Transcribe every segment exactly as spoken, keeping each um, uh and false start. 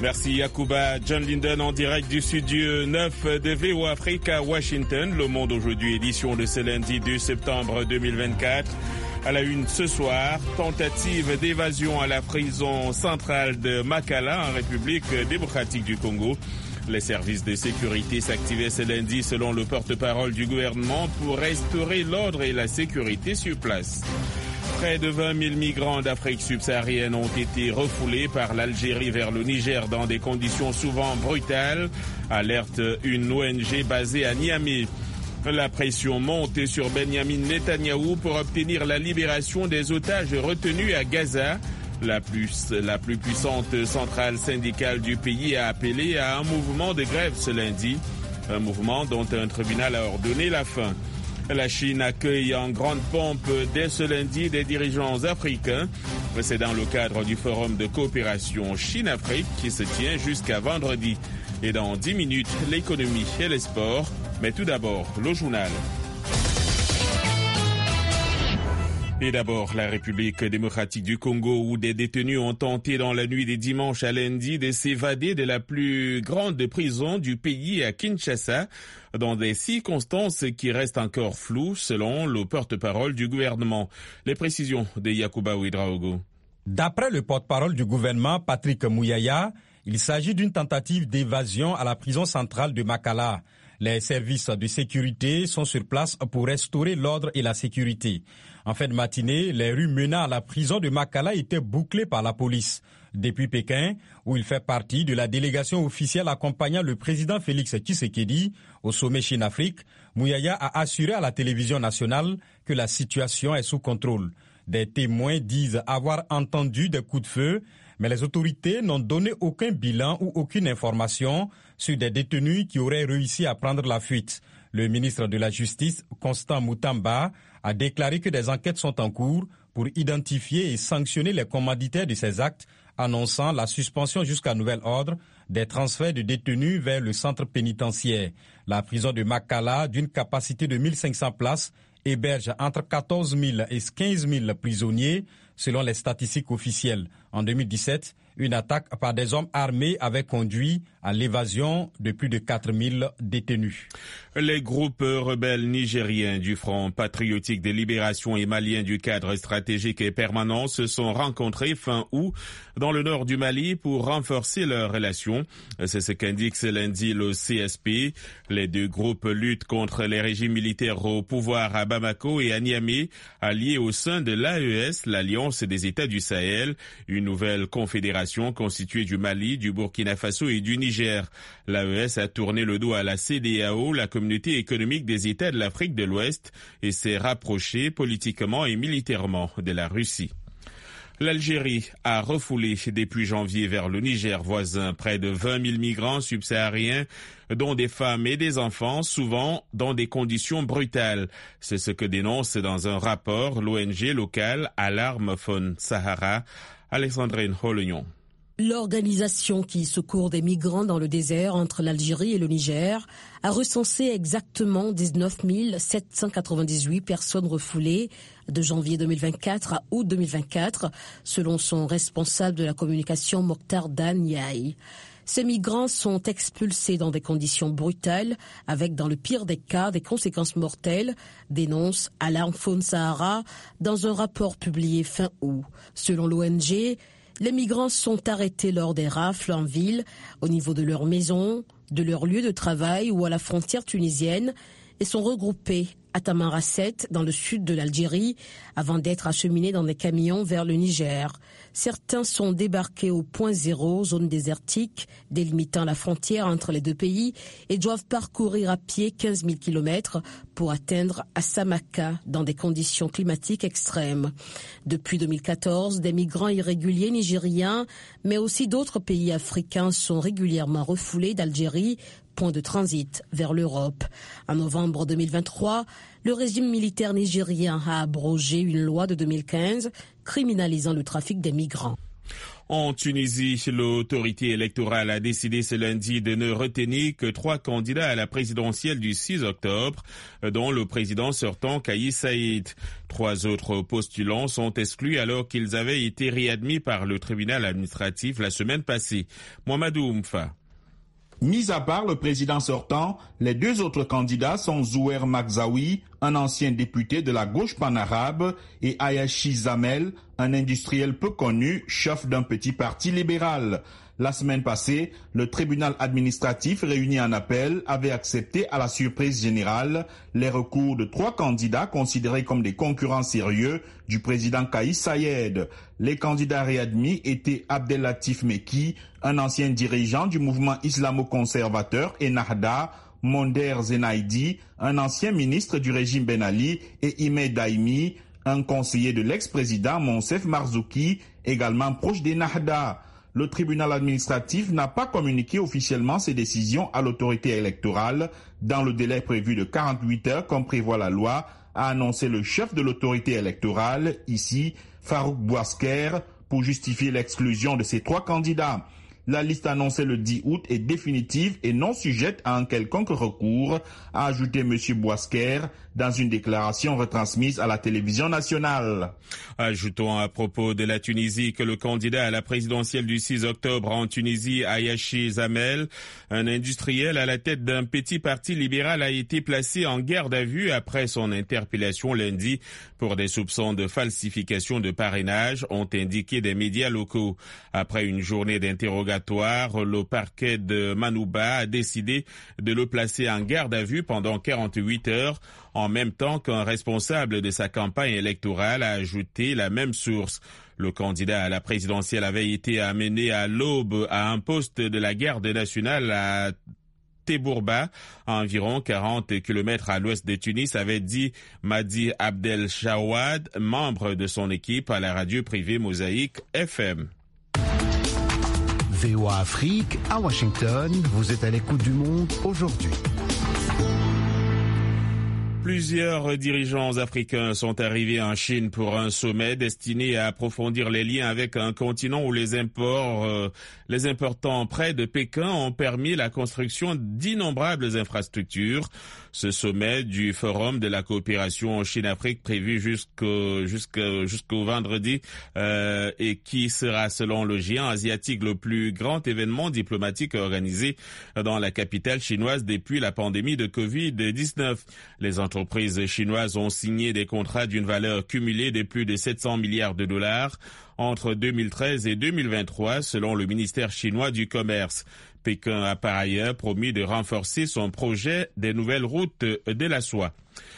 Merci Yacouba. John Linden en direct du studio neuf de V O Afrique à Washington. Le Monde aujourd'hui, édition de ce lundi deux septembre deux mille vingt-quatre. À la une ce soir, tentative d'évasion à la prison centrale de Makala en République démocratique du Congo. Les services de sécurité s'activaient ce lundi selon le porte-parole du gouvernement pour restaurer l'ordre et la sécurité sur place. Près de vingt mille migrants d'Afrique subsaharienne ont été refoulés par l'Algérie vers le Niger dans des conditions souvent brutales, alerte une O N G basée à Niamey. La pression monte sur Benyamin Netanyahou pour obtenir la libération des otages retenus à Gaza. La plus, la plus puissante centrale syndicale du pays a appelé à un mouvement de grève ce lundi, un mouvement dont un tribunal a ordonné la fin. La Chine accueille en grande pompe dès ce lundi des dirigeants africains. C'est dans le cadre du forum de coopération Chine-Afrique qui se tient jusqu'à vendredi. Et dans dix minutes, l'économie et les sports. Mais tout d'abord, le journal. Et d'abord, la République démocratique du Congo, où des détenus ont tenté dans la nuit des dimanche à lundi de s'évader de la plus grande prison du pays à Kinshasa, dans des circonstances qui restent encore floues, selon le porte-parole du gouvernement. Les précisions de Yacouba Ouedraogo. D'après le porte-parole du gouvernement, Patrick Mouyaya, il s'agit d'une tentative d'évasion à la prison centrale de Makala. Les services de sécurité sont sur place pour restaurer l'ordre et la sécurité. En fin de matinée, les rues menant à la prison de Makala étaient bouclées par la police. Depuis Pékin, où il fait partie de la délégation officielle accompagnant le président Félix Tshisekedi au sommet Chine-Afrique, Mouyaya a assuré à la télévision nationale que la situation est sous contrôle. Des témoins disent avoir entendu des coups de feu, mais les autorités n'ont donné aucun bilan ou aucune information sur des détenus qui auraient réussi à prendre la fuite. Le ministre de la Justice, Constant Moutamba, a déclaré que des enquêtes sont en cours pour identifier et sanctionner les commanditaires de ces actes, annonçant la suspension jusqu'à nouvel ordre des transferts de détenus vers le centre pénitentiaire. La prison de Makala, d'une capacité de mille cinq cents places, héberge entre quatorze mille et quinze mille prisonniers, selon les statistiques officielles. En deux mille dix-sept, une attaque par des hommes armés avait conduit à l'évasion de plus de quatre mille détenus. Les groupes rebelles nigériens du Front patriotique de libération et maliens du cadre stratégique et permanent se sont rencontrés fin août dans le nord du Mali pour renforcer leurs relations. C'est ce qu'indique ce lundi le C S P. Les deux groupes luttent contre les régimes militaires au pouvoir à Bamako et à Niamey, alliés au sein de l'A E S, l'Alliance des États du Sahel, une nouvelle confédération constituée du Mali, du Burkina Faso et du Niger. L'A E S a tourné le dos à la C D A O, la Communauté économique des États de l'Afrique de l'Ouest, et s'est rapprochée politiquement et militairement de la Russie. L'Algérie a refoulé depuis janvier vers le Niger voisin près de vingt mille migrants subsahariens, dont des femmes et des enfants, souvent dans des conditions brutales. C'est ce que dénonce dans un rapport l'O N G locale Alarme Faune Sahara. Alexandrine Holognon. L'organisation qui secourt des migrants dans le désert entre l'Algérie et le Niger a recensé exactement dix-neuf mille sept cent quatre-vingt-dix-huit personnes refoulées de janvier deux mille vingt-quatre à août deux mille vingt-quatre, selon son responsable de la communication Mokhtar Daniaï. Ces migrants sont expulsés dans des conditions brutales, avec dans le pire des cas des conséquences mortelles, dénonce Alarme Faune Sahara dans un rapport publié fin août. Selon l'O N G, les migrants sont arrêtés lors des rafles en ville, au niveau de leur maison, de leur lieu de travail ou à la frontière tunisienne et sont regroupés à Tamanrasset, dans le sud de l'Algérie, avant d'être acheminés dans des camions vers le Niger. Certains sont débarqués au point zéro, zone désertique, délimitant la frontière entre les deux pays, et doivent parcourir à pied quinze mille kilomètres pour atteindre à Samaka, dans des conditions climatiques extrêmes. Depuis deux mille quatorze, des migrants irréguliers nigériens, mais aussi d'autres pays africains sont régulièrement refoulés d'Algérie, point de transit vers l'Europe. En novembre deux mille vingt-trois, le régime militaire nigérien a abrogé une loi de deux mille quinze criminalisant le trafic des migrants. En Tunisie, l'autorité électorale a décidé ce lundi de ne retenir que trois candidats à la présidentielle du six octobre, dont le président sortant Kais Saied. Trois autres postulants sont exclus alors qu'ils avaient été réadmis par le tribunal administratif la semaine passée. Mohamedou Oumfa. Mis à part le président sortant, les deux autres candidats sont Zouer Magzaoui, un ancien député de la gauche panarabe, et Ayashi Zamel, un industriel peu connu, chef d'un petit parti libéral. La semaine passée, le tribunal administratif réuni en appel avait accepté à la surprise générale les recours de trois candidats considérés comme des concurrents sérieux du président Kais Saied. Les candidats réadmis étaient Abdelatif Meki, un ancien dirigeant du mouvement islamo-conservateur Ennahda, Monder Zenaidi, un ancien ministre du régime Ben Ali, et Ime Daimi, un conseiller de l'ex-président Monsef Marzouki, également proche d'Ennahda. Le tribunal administratif n'a pas communiqué officiellement ses décisions à l'autorité électorale dans le délai prévu de quarante-huit heures comme prévoit la loi, a annoncé le chef de l'autorité électorale, ici Farouk Bouasker, pour justifier l'exclusion de ces trois candidats. La liste annoncée le dix août est définitive et non sujette à un quelconque recours, a ajouté M. Bouasker dans une déclaration retransmise à la télévision nationale. Ajoutons à propos de la Tunisie que le candidat à la présidentielle du six octobre en Tunisie, Ayashi Zamel, un industriel à la tête d'un petit parti libéral, a été placé en garde à vue après son interpellation lundi pour des soupçons de falsification de parrainage, ont indiqué des médias locaux. Après une journée d'interrogatoire, le parquet de Manouba a décidé de le placer en garde à vue pendant quarante-huit heures, en même temps qu'un responsable de sa campagne électorale a ajouté la même source. Le candidat à la présidentielle avait été amené à l'aube à un poste de la garde nationale à Tebourba, à environ quarante kilomètres à l'ouest de Tunis, avait dit Madi Abdel Shawad, membre de son équipe à la radio privée Mosaïque F M. V O A Afrique, à Washington, vous êtes à l'écoute du monde aujourd'hui. Plusieurs dirigeants africains sont arrivés en Chine pour un sommet destiné à approfondir les liens avec un continent où les imports, euh, les importants prêts de Pékin ont permis la construction d'innombrables infrastructures. Ce sommet du Forum de la coopération Chine-Afrique prévu jusqu'au, jusqu'au, jusqu'au vendredi euh, et qui sera, selon le géant asiatique, le plus grand événement diplomatique organisé dans la capitale chinoise depuis la pandémie de covid dix-neuf. Les entreprises chinoises ont signé des contrats d'une valeur cumulée de plus de sept cents milliards de dollars entre deux mille treize et deux mille vingt-trois, selon le ministère chinois du Commerce. Pékin a par ailleurs promis de renforcer son projet des nouvelles routes de la soie.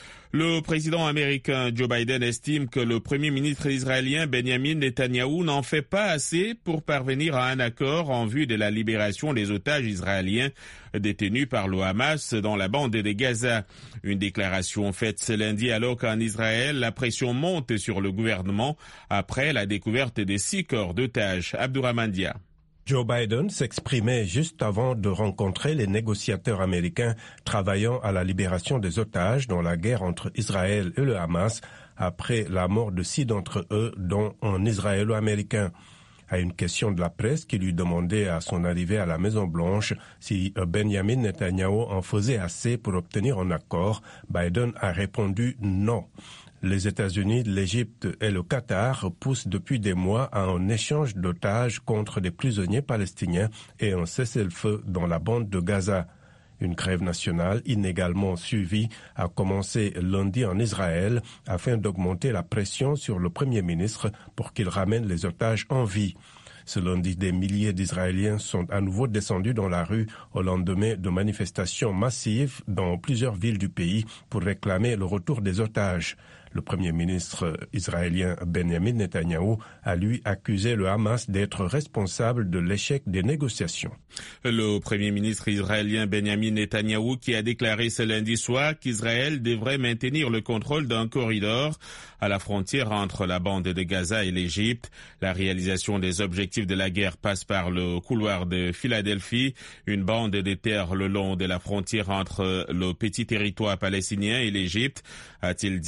Le président américain Joe Biden estime que le premier ministre israélien Benjamin Netanyahou n'en fait pas assez pour parvenir à un accord en vue de la libération des otages israéliens détenus par le Hamas dans la bande de Gaza. Une déclaration faite ce lundi alors qu'en Israël, la pression monte sur le gouvernement après la découverte des six corps d'otages. Abdourahmane Dia. Joe Biden s'exprimait juste avant de rencontrer les négociateurs américains travaillant à la libération des otages dans la guerre entre Israël et le Hamas après la mort de six d'entre eux, dont un Israélo-américain. À une question de la presse qui lui demandait à son arrivée à la Maison-Blanche si Benjamin Netanyahou en faisait assez pour obtenir un accord, Biden a répondu non. Les États-Unis, l'Égypte et le Qatar poussent depuis des mois à un échange d'otages contre des prisonniers palestiniens et un cessez-le-feu dans la bande de Gaza. Une grève nationale inégalement suivie a commencé lundi en Israël afin d'augmenter la pression sur le Premier ministre pour qu'il ramène les otages en vie. Ce lundi, des milliers d'Israéliens sont à nouveau descendus dans la rue au lendemain de manifestations massives dans plusieurs villes du pays pour réclamer le retour des otages. Le premier ministre israélien Benjamin Netanyahou a lui accusé le Hamas d'être responsable de l'échec des négociations. Le premier ministre israélien Benjamin Netanyahou qui a déclaré ce lundi soir qu'Israël devrait maintenir le contrôle d'un corridor à la frontière entre la bande de Gaza et l'Égypte. La réalisation des objectifs de la guerre passe par le couloir de Philadelphie, une bande de terre le long de la frontière entre le petit territoire palestinien et l'Égypte, a-t-il dit lors d'une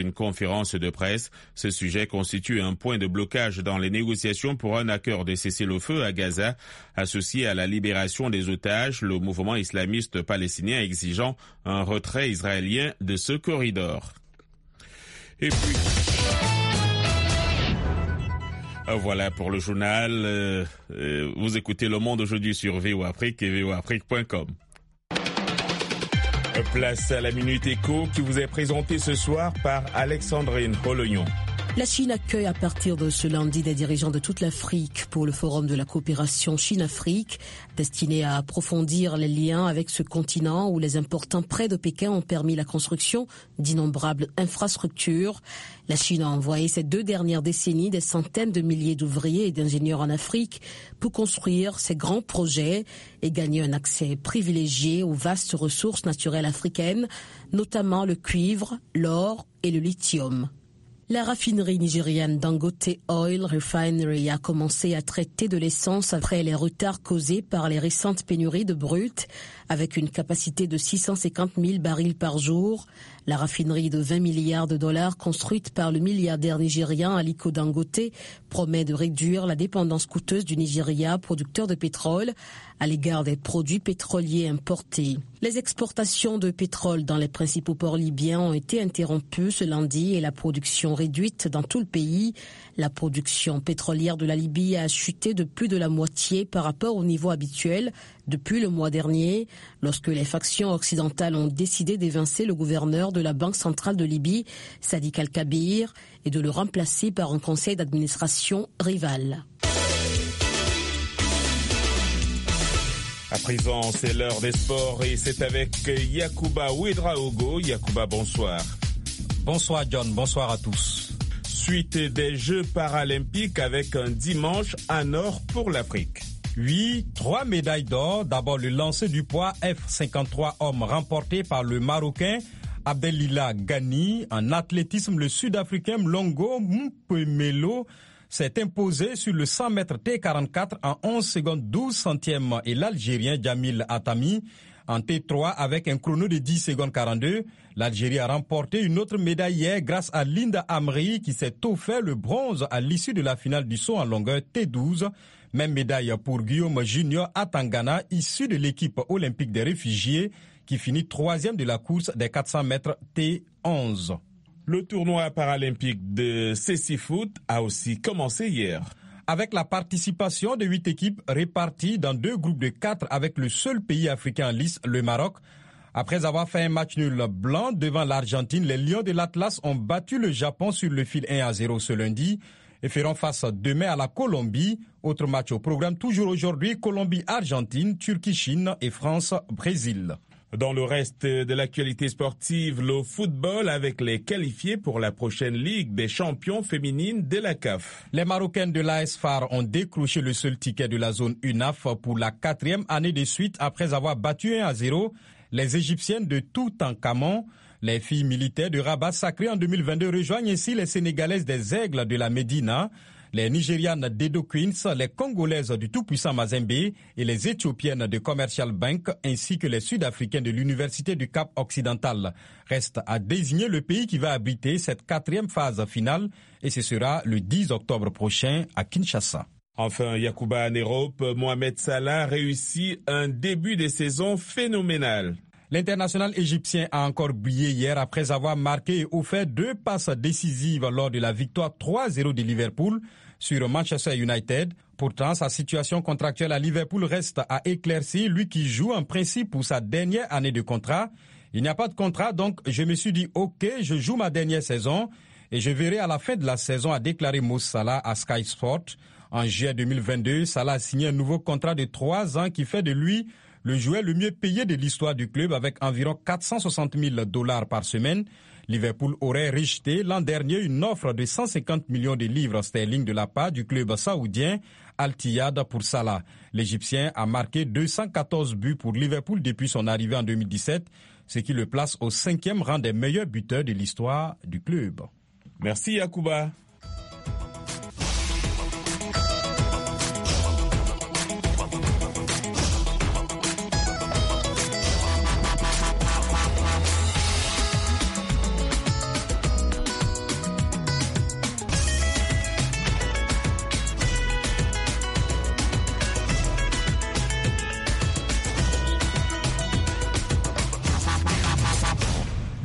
une conférence de presse. Ce sujet constitue un point de blocage dans les négociations pour un accord de cessez-le-feu à Gaza, associé à la libération des otages, le mouvement islamiste palestinien exigeant un retrait israélien de ce corridor. Et puis... Voilà pour le journal. Euh, euh, vous écoutez Le Monde aujourd'hui sur V O Afrique et V O Afrique point com. Place à la Minute Éco qui vous est présentée ce soir par Alexandrine Holoyon. La Chine accueille à partir de ce lundi des dirigeants de toute l'Afrique pour le forum de la coopération Chine-Afrique, destiné à approfondir les liens avec ce continent où les importants prêts de Pékin ont permis la construction d'innombrables infrastructures. La Chine a envoyé ces deux dernières décennies des centaines de milliers d'ouvriers et d'ingénieurs en Afrique pour construire ces grands projets et gagner un accès privilégié aux vastes ressources naturelles africaines, notamment le cuivre, l'or et le lithium. La raffinerie nigériane Dangote Oil Refinery a commencé à traiter de l'essence après les retards causés par les récentes pénuries de brut, avec une capacité de six cent cinquante mille barils par jour. La raffinerie de vingt milliards de dollars construite par le milliardaire nigérian Aliko Dangote promet de réduire la dépendance coûteuse du Nigeria, producteur de pétrole, à l'égard des produits pétroliers importés. Les exportations de pétrole dans les principaux ports libyens ont été interrompues ce lundi et la production réduite dans tout le pays. La production pétrolière de la Libye a chuté de plus de la moitié par rapport au niveau habituel depuis le mois dernier, lorsque les factions occidentales ont décidé d'évincer le gouverneur de la Banque centrale de Libye, Sadiq Al-Kabir, et de le remplacer par un conseil d'administration rival. À présent, c'est l'heure des sports et c'est avec Yacouba Ouedraogo. Yacouba, bonsoir. Bonsoir John, bonsoir à tous. Suite des Jeux paralympiques avec un dimanche en or pour l'Afrique. Oui, trois médailles d'or. D'abord le lancer du poids F cinquante-trois hommes remporté par le Marocain Abdelila Ghani. En athlétisme, le Sud-Africain Mlongo Mpemelo s'est imposé sur le cent mètres T quarante-quatre en onze secondes douze centièmes et l'Algérien Jamil Atami en T trois avec un chrono de dix secondes quarante-deux. L'Algérie a remporté une autre médaille hier grâce à Linda Amri qui s'est offert le bronze à l'issue de la finale du saut en longueur T douze. Même médaille pour Guillaume Junior Atangana, issu de l'équipe olympique des réfugiés, qui finit troisième de la course des quatre cents mètres T onze. Le tournoi paralympique de Cécifoot a aussi commencé hier. Avec la participation de huit équipes réparties dans deux groupes de quatre avec le seul pays africain en lice, le Maroc. Après avoir fait un match nul blanc devant l'Argentine, les Lions de l'Atlas ont battu le Japon sur le fil un à zéro ce lundi et feront face demain à la Colombie. Autre match au programme toujours aujourd'hui, Colombie-Argentine, Turquie-Chine et France-Brésil. Dans le reste de l'actualité sportive, le football avec les qualifiés pour la prochaine Ligue des champions féminines de la C A F. Les Marocaines de l'A S F A R ont décroché le seul ticket de la zone U N A F pour la quatrième année de suite après avoir battu un à zéro les Égyptiennes de Toutankhamon. Les filles militaires de Rabat sacrées en deux mille vingt-deux rejoignent ainsi les Sénégalaises des Aigles de la Médina, les Nigérianes d'Edo Queens, les Congolaises du tout-puissant Mazembe et les Éthiopiennes de Commercial Bank ainsi que les Sud-Africains de l'Université du Cap Occidental. Reste à désigner le pays qui va abriter cette quatrième phase finale et ce sera le dix octobre prochain à Kinshasa. Enfin, Yacouba en Europe, Mohamed Salah réussit un début de saison phénoménal. L'international égyptien a encore brillé hier après avoir marqué et offert deux passes décisives lors de la victoire trois à zéro de Liverpool sur Manchester United. Pourtant, sa situation contractuelle à Liverpool reste à éclaircir, lui qui joue en principe pour sa dernière année de contrat. Il n'y a pas de contrat, donc je me suis dit « Ok, je joue ma dernière saison et je verrai à la fin de la saison », a déclaré Mo Salah à Sky Sport. En juillet deux mille vingt-deux, Salah a signé un nouveau contrat de trois ans qui fait de lui le joueur le mieux payé de l'histoire du club avec environ quatre cent soixante mille dollars par semaine. Liverpool aurait rejeté l'an dernier une offre de cent cinquante millions de livres sterling de la part du club saoudien Al-Tiyad pour Salah. L'Égyptien a marqué deux cent quatorze buts pour Liverpool depuis son arrivée en deux mille dix-sept, ce qui le place au cinquième rang des meilleurs buteurs de l'histoire du club. Merci Yacouba.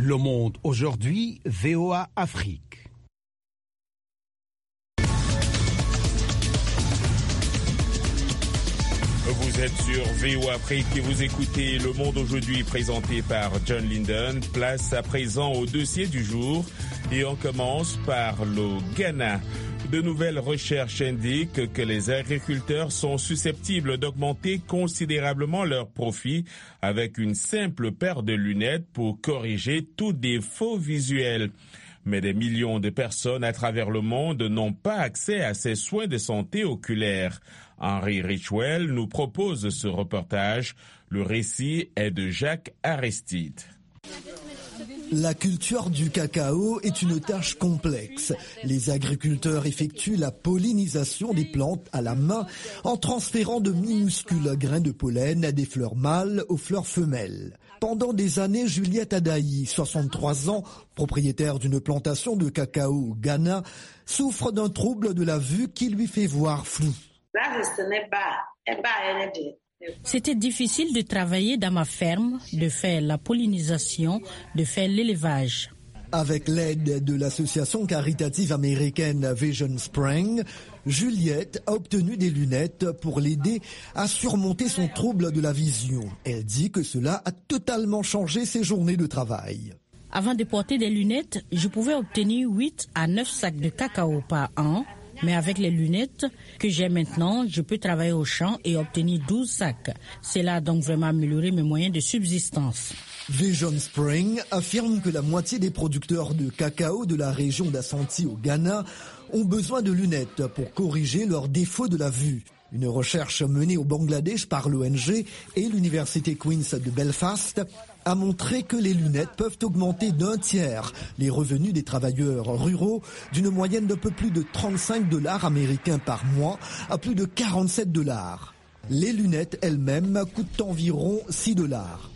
Le Monde aujourd'hui, V O A Afrique. Vous êtes sur V O A Afrique et vous écoutez Le Monde aujourd'hui présenté par John Linden. Place à présent au dossier du jour et on commence par le Ghana. De nouvelles recherches indiquent que les agriculteurs sont susceptibles d'augmenter considérablement leurs profits avec une simple paire de lunettes pour corriger tout défaut visuel. Mais des millions de personnes à travers le monde n'ont pas accès à ces soins de santé oculaire. Henry Richwell nous propose ce reportage. Le récit est de Jacques Aristide. La culture du cacao est une tâche complexe. Les agriculteurs effectuent la pollinisation des plantes à la main en transférant de minuscules grains de pollen à des fleurs mâles aux fleurs femelles. Pendant des années, Juliette Adaï, soixante-trois ans, propriétaire d'une plantation de cacao au Ghana, souffre d'un trouble de la vue qui lui fait voir flou. C'était difficile de travailler dans ma ferme, de faire la pollinisation, de faire l'élevage. Avec l'aide de l'association caritative américaine Vision Spring, Juliette a obtenu des lunettes pour l'aider à surmonter son trouble de la vision. Elle dit que cela a totalement changé ses journées de travail. Avant de porter des lunettes, je pouvais obtenir huit à neuf sacs de cacao par an. Mais avec les lunettes que j'ai maintenant, je peux travailler au champ et obtenir douze sacs. Cela a donc vraiment amélioré mes moyens de subsistance. Vision Spring affirme que la moitié des producteurs de cacao de la région d'Ashanti au Ghana ont besoin de lunettes pour corriger leurs défauts de la vue. Une recherche menée au Bangladesh par l'O N G et l'Université Queen's de Belfast a montré que les lunettes peuvent augmenter d'un tiers les revenus des travailleurs ruraux d'une moyenne d'un peu plus de trente-cinq dollars américains par mois à plus de quarante-sept dollars. Les lunettes elles-mêmes coûtent environ six dollars.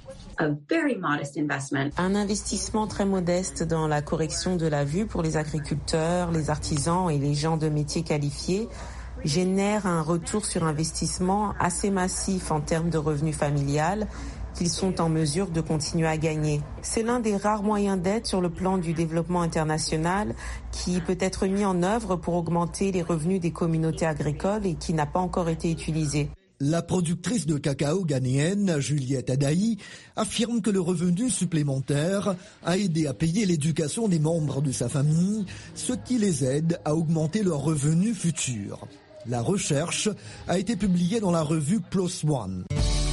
Un investissement très modeste dans la correction de la vue pour les agriculteurs, les artisans et les gens de métiers qualifiés génère un retour sur investissement assez massif en termes de revenus familial qu'ils sont en mesure de continuer à gagner. C'est l'un des rares moyens d'aide sur le plan du développement international qui peut être mis en œuvre pour augmenter les revenus des communautés agricoles et qui n'a pas encore été utilisé. La productrice de cacao ghanéenne, Juliette Adaï, affirme que le revenu supplémentaire a aidé à payer l'éducation des membres de sa famille, ce qui les aide à augmenter leurs revenus futurs. La recherche a été publiée dans la revue PLOS ONE.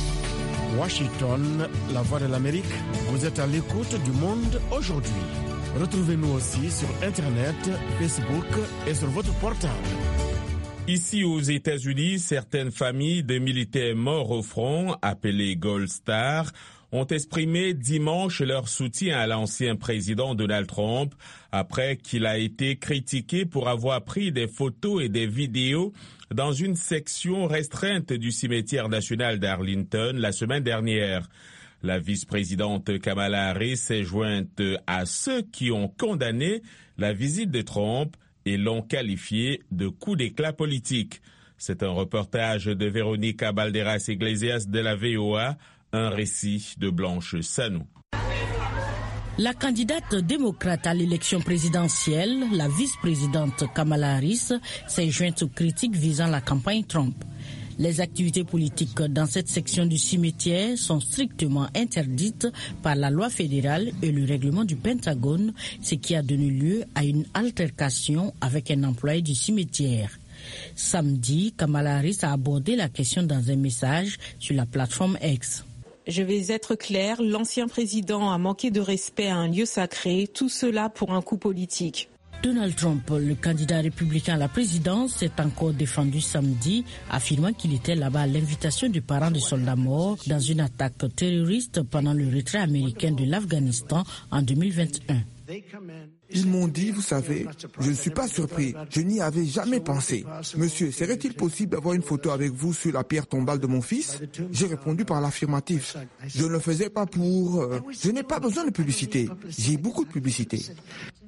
Washington, la voix de l'Amérique, vous êtes à l'écoute du Monde aujourd'hui. Retrouvez-nous aussi sur Internet, Facebook et sur votre portable. Ici aux États-Unis, certaines familles de militaires morts au front, appelés Gold Star, ont exprimé dimanche leur soutien à l'ancien président Donald Trump après qu'il a été critiqué pour avoir pris des photos et des vidéos dans une section restreinte du cimetière national d'Arlington la semaine dernière. La vice-présidente Kamala Harris s'est jointe à ceux qui ont condamné la visite de Trump et l'ont qualifié de coup d'éclat politique. C'est un reportage de Véronica Balderas Iglesias de la V O A, un récit de Blanche Sanou. La candidate démocrate à l'élection présidentielle, la vice-présidente Kamala Harris, s'est jointe aux critiques visant la campagne Trump. Les activités politiques dans cette section du cimetière sont strictement interdites par la loi fédérale et le règlement du Pentagone, ce qui a donné lieu à une altercation avec un employé du cimetière. Samedi, Kamala Harris a abordé la question dans un message sur la plateforme X. Je vais être clair, l'ancien président a manqué de respect à un lieu sacré, tout cela pour un coup politique. Donald Trump, le candidat républicain à la présidence, s'est encore défendu samedi, affirmant qu'il était là-bas à l'invitation des parents de soldats morts dans une attaque terroriste pendant le retrait américain de l'Afghanistan en deux mille vingt et un. Ils m'ont dit, vous savez, je ne suis pas surpris, je n'y avais jamais pensé. Monsieur, serait-il possible d'avoir une photo avec vous sur la pierre tombale de mon fils? J'ai répondu par l'affirmatif. Je ne le faisais pas pour... Euh, je n'ai pas besoin de publicité, j'ai beaucoup de publicité.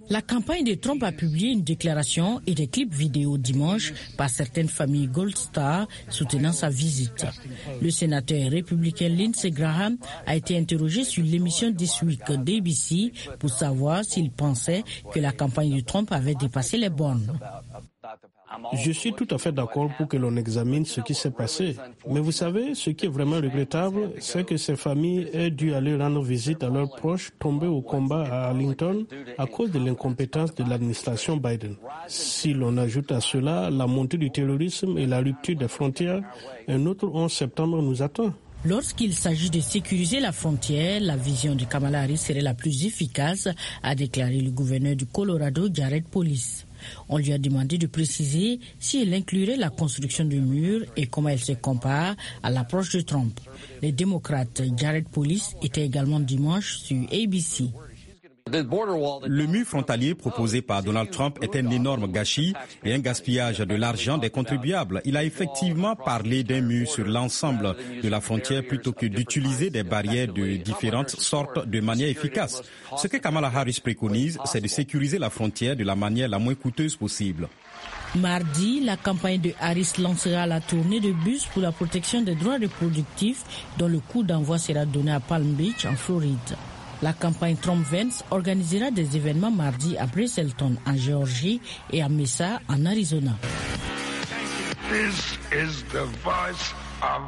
La campagne de Trump a publié une déclaration et des clips vidéo dimanche par certaines familles Gold Star soutenant sa visite. Le sénateur républicain Lindsey Graham a été interrogé sur l'émission This Week d'A B C pour savoir s'il pensait que la campagne de Trump avait dépassé les bornes. Je suis tout à fait d'accord pour que l'on examine ce qui s'est passé. Mais vous savez, ce qui est vraiment regrettable, c'est que ces familles aient dû aller rendre visite à leurs proches tombés au combat à Arlington à cause de l'incompétence de l'administration Biden. Si l'on ajoute à cela la montée du terrorisme et la rupture des frontières, un autre onze septembre nous attend. Lorsqu'il s'agit de sécuriser la frontière, la vision de Kamala Harris serait la plus efficace, a déclaré le gouverneur du Colorado, Jared Polis. On lui a demandé de préciser si elle inclurait la construction de murs et comment elle se compare à l'approche de Trump. Les démocrates Jared Polis était également dimanche sur A B C. Le mur frontalier proposé par Donald Trump est un énorme gâchis et un gaspillage de l'argent des contribuables. Il a effectivement parlé d'un mur sur l'ensemble de la frontière plutôt que d'utiliser des barrières de différentes sortes de manière efficace. Ce que Kamala Harris préconise, c'est de sécuriser la frontière de la manière la moins coûteuse possible. Mardi, la campagne de Harris lancera la tournée de bus pour la protection des droits reproductifs dont le coup d'envoi sera donné à Palm Beach, en Floride. La campagne Trump-Vance organisera des événements mardi à Braselton, en Géorgie, et à Mesa, en Arizona. This is the voice of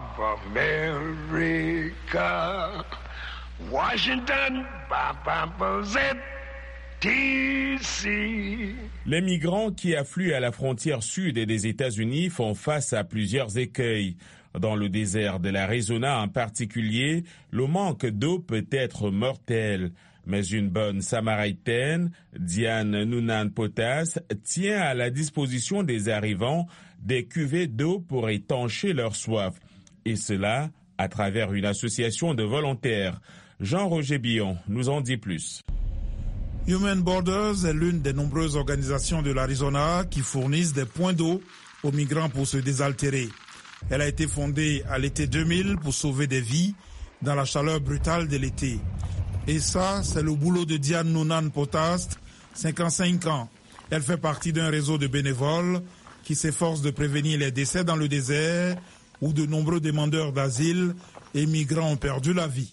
America. Washington, D C. Les migrants qui affluent à la frontière sud des États-Unis font face à plusieurs écueils. Dans le désert de l'Arizona en particulier, le manque d'eau peut être mortel. Mais une bonne Samaritaine, Diane Noonan-Potas, tient à la disposition des arrivants des cuvées d'eau pour étancher leur soif. Et cela à travers une association de volontaires. Jean-Roger Billon nous en dit plus. Human Borders est l'une des nombreuses organisations de l'Arizona qui fournissent des points d'eau aux migrants pour se désaltérer. Elle a été fondée à l'été deux mille pour sauver des vies dans la chaleur brutale de l'été. Et ça, c'est le boulot de Diane Noonan-Potas, cinquante-cinq ans. Elle fait partie d'un réseau de bénévoles qui s'efforce de prévenir les décès dans le désert où de nombreux demandeurs d'asile et migrants ont perdu la vie.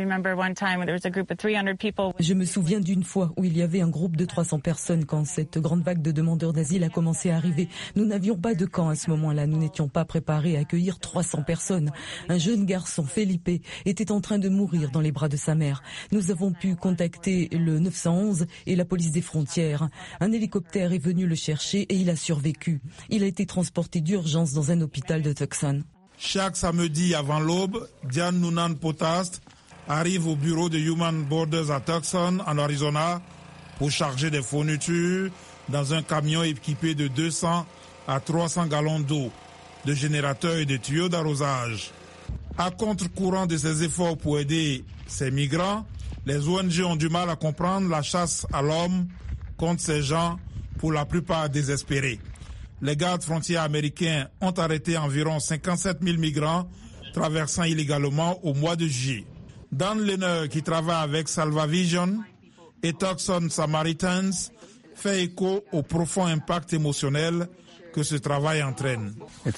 Je me souviens d'une fois où il y avait un groupe de trois cents personnes quand cette grande vague de demandeurs d'asile a commencé à arriver. Nous n'avions pas de camp à ce moment-là. Nous n'étions pas préparés à accueillir trois cents personnes. Un jeune garçon, Felipe, était en train de mourir dans les bras de sa mère. Nous avons pu contacter le neuf cent onze et la police des frontières. Un hélicoptère est venu le chercher et il a survécu. Il a été transporté d'urgence dans un hôpital de Tucson. Chaque samedi avant l'aube, Diane Noonan-Potas arrive au bureau de Human Borders à Tucson, en Arizona, pour charger des fournitures dans un camion équipé de deux cents à trois cents gallons d'eau, de générateurs et de tuyaux d'arrosage. À contre-courant de ces efforts pour aider ces migrants, les O N G ont du mal à comprendre la chasse à l'homme contre ces gens, pour la plupart désespérés. Les gardes frontières américains ont arrêté environ cinquante-sept mille migrants traversant illégalement au mois de juillet. Dan Lehner, qui travaille avec Salvavision et Tucson Samaritans, fait écho au profond impact émotionnel que ce travail entraîne.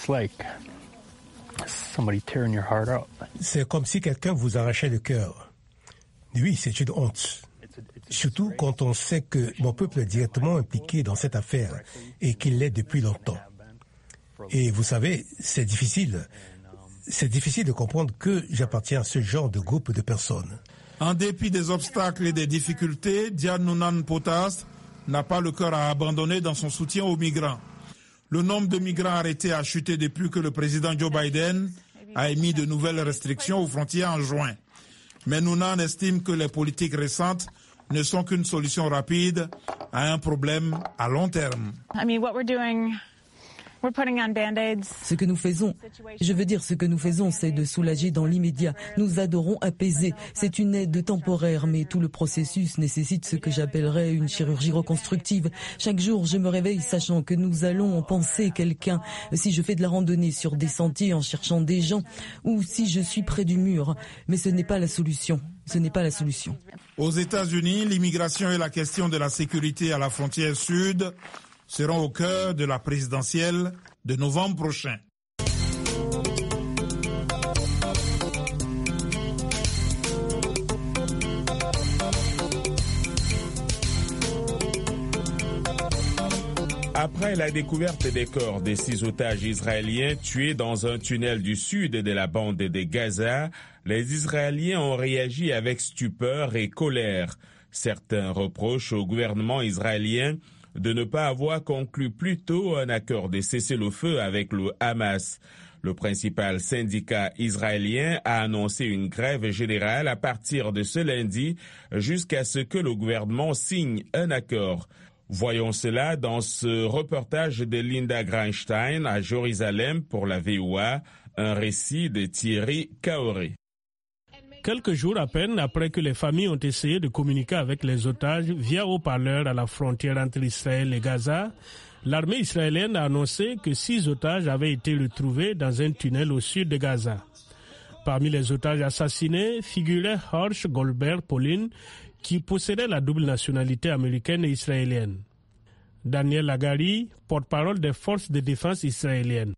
C'est comme si quelqu'un vous arrachait le cœur. Oui, c'est une honte. Surtout quand on sait que mon peuple est directement impliqué dans cette affaire et qu'il l'est depuis longtemps. Et vous savez, c'est difficile. C'est difficile de comprendre que j'appartiens à ce genre de groupe de personnes. En dépit des obstacles et des difficultés, Diane Noonan-Potas n'a pas le cœur à abandonner dans son soutien aux migrants. Le nombre de migrants arrêtés a chuté depuis que le président Joe Biden a émis de nouvelles restrictions aux frontières en juin. Mais Noonan estime que les politiques récentes ne sont qu'une solution rapide à un problème à long terme. Ce que nous faisons, je veux dire, ce que nous faisons, c'est de soulager dans l'immédiat. Nous adorons apaiser. C'est une aide temporaire, mais tout le processus nécessite ce que j'appellerais une chirurgie reconstructive. Chaque jour, je me réveille sachant que nous allons panser quelqu'un. Si je fais de la randonnée sur des sentiers en cherchant des gens, ou si je suis près du mur. Mais ce n'est pas la solution. Ce n'est pas la solution. Aux États-Unis, l'immigration et la question de la sécurité à la frontière sud seront au cœur de la présidentielle de novembre prochain. Après la découverte des corps des six otages israéliens tués dans un tunnel du sud de la bande de Gaza, les Israéliens ont réagi avec stupeur et colère. Certains reprochent au gouvernement israélien de ne pas avoir conclu plus tôt un accord de cessez-le-feu avec le Hamas. Le principal syndicat israélien a annoncé une grève générale à partir de ce lundi jusqu'à ce que le gouvernement signe un accord. Voyons cela dans ce reportage de Linda Greinstein à Jérusalem pour la V O A, un récit de Thierry Kaoré. Quelques jours à peine après que les familles ont essayé de communiquer avec les otages via haut-parleurs à la frontière entre Israël et Gaza, l'armée israélienne a annoncé que six otages avaient été retrouvés dans un tunnel au sud de Gaza. Parmi les otages assassinés figurait Horst Goldberg Polin, qui possédait la double nationalité américaine et israélienne. Daniel Lagari, porte-parole des forces de défense israéliennes.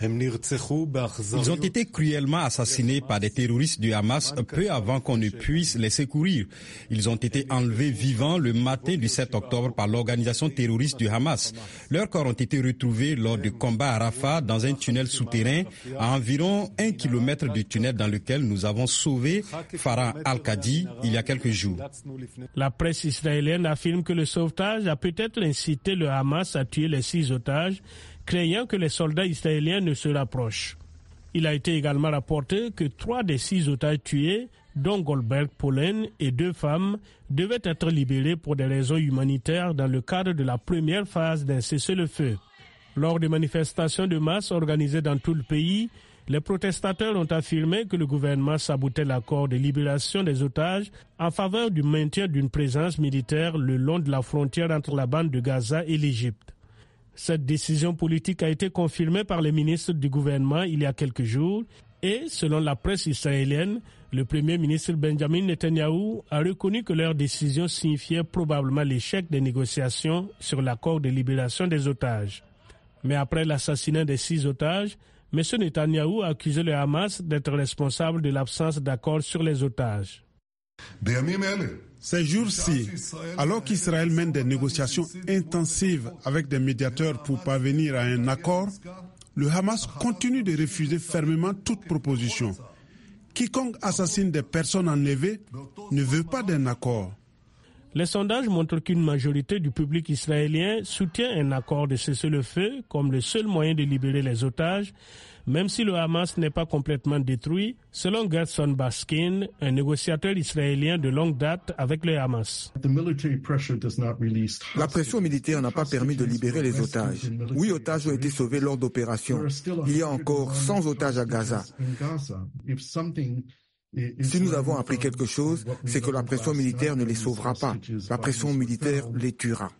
Ils ont été cruellement assassinés par des terroristes du Hamas peu avant qu'on ne puisse les secourir. Ils ont été enlevés vivants le matin du sept octobre par l'organisation terroriste du Hamas. Leurs corps ont été retrouvés lors de combats à Rafah dans un tunnel souterrain à environ un kilomètre du tunnel dans lequel nous avons sauvé Farah Al-Qadi il y a quelques jours. La presse israélienne affirme que le sauvetage a peut-être incité le Hamas à tuer les six otages, craignant que les soldats israéliens ne se rapprochent. Il a été également rapporté que trois des six otages tués, dont Goldberg Polin et deux femmes, devaient être libérés pour des raisons humanitaires dans le cadre de la première phase d'un cessez-le-feu. Lors des manifestations de masse organisées dans tout le pays, les protestateurs ont affirmé que le gouvernement sabotait l'accord de libération des otages en faveur du maintien d'une présence militaire le long de la frontière entre la bande de Gaza et l'Égypte. Cette décision politique a été confirmée par les ministres du gouvernement il y a quelques jours et, selon la presse israélienne, le premier ministre Benjamin Netanyahou a reconnu que leur décision signifiait probablement l'échec des négociations sur l'accord de libération des otages. Mais après l'assassinat des six otages, M. Netanyahou a accusé le Hamas d'être responsable de l'absence d'accord sur les otages. Ces jours-ci, alors qu'Israël mène des négociations intensives avec des médiateurs pour parvenir à un accord, le Hamas continue de refuser fermement toute proposition. Quiconque assassine des personnes enlevées ne veut pas d'un accord. Les sondages montrent qu'une majorité du public israélien soutient un accord de cessez-le-feu comme le seul moyen de libérer les otages, même si le Hamas n'est pas complètement détruit, selon Gerson Baskin, un négociateur israélien de longue date avec le Hamas. La pression militaire n'a pas permis de libérer les otages. Huit otages ont été sauvés lors d'opérations. Il y a encore cent otages à Gaza. Si nous avons appris quelque chose, c'est que la pression militaire ne les sauvera pas. La pression militaire les tuera.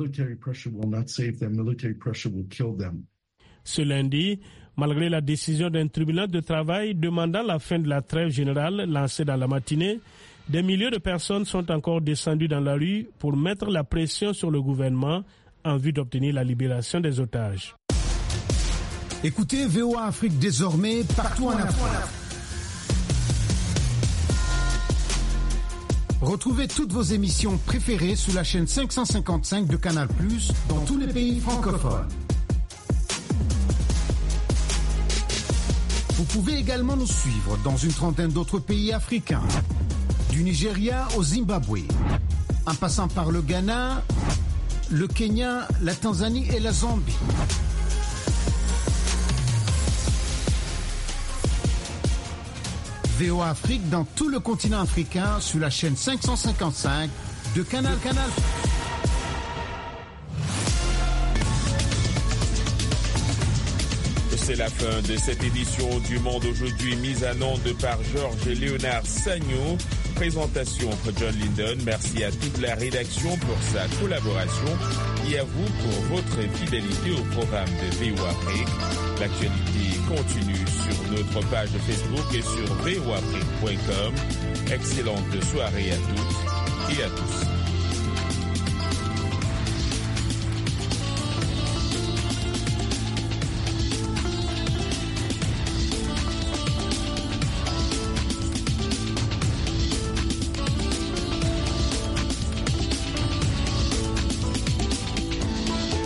Ce lundi, malgré la décision d'un tribunal de travail demandant la fin de la trêve générale lancée dans la matinée, des milliers de personnes sont encore descendues dans la rue pour mettre la pression sur le gouvernement en vue d'obtenir la libération des otages. Écoutez V O A Afrique désormais partout en Afrique. Retrouvez toutes vos émissions préférées sur la chaîne cinq cent cinquante-cinq de Canal plus, dans tous les pays francophones. Vous pouvez également nous suivre dans une trentaine d'autres pays africains, du Nigeria au Zimbabwe, en passant par le Ghana, le Kenya, la Tanzanie et la Zambie. V O A Afrique dans tout le continent africain sur la chaîne cinq cent cinquante-cinq de Canal Canal. C'est la fin de cette édition du Monde aujourd'hui, mise en onde par Georges et Léonard Sagno. Présentation John Linden. Merci à toute la rédaction pour sa collaboration et à vous pour votre fidélité au programme de V O A Afrique. L'actualité continue sur notre page Facebook et sur v o afrique point com. Excellente soirée à toutes et à tous.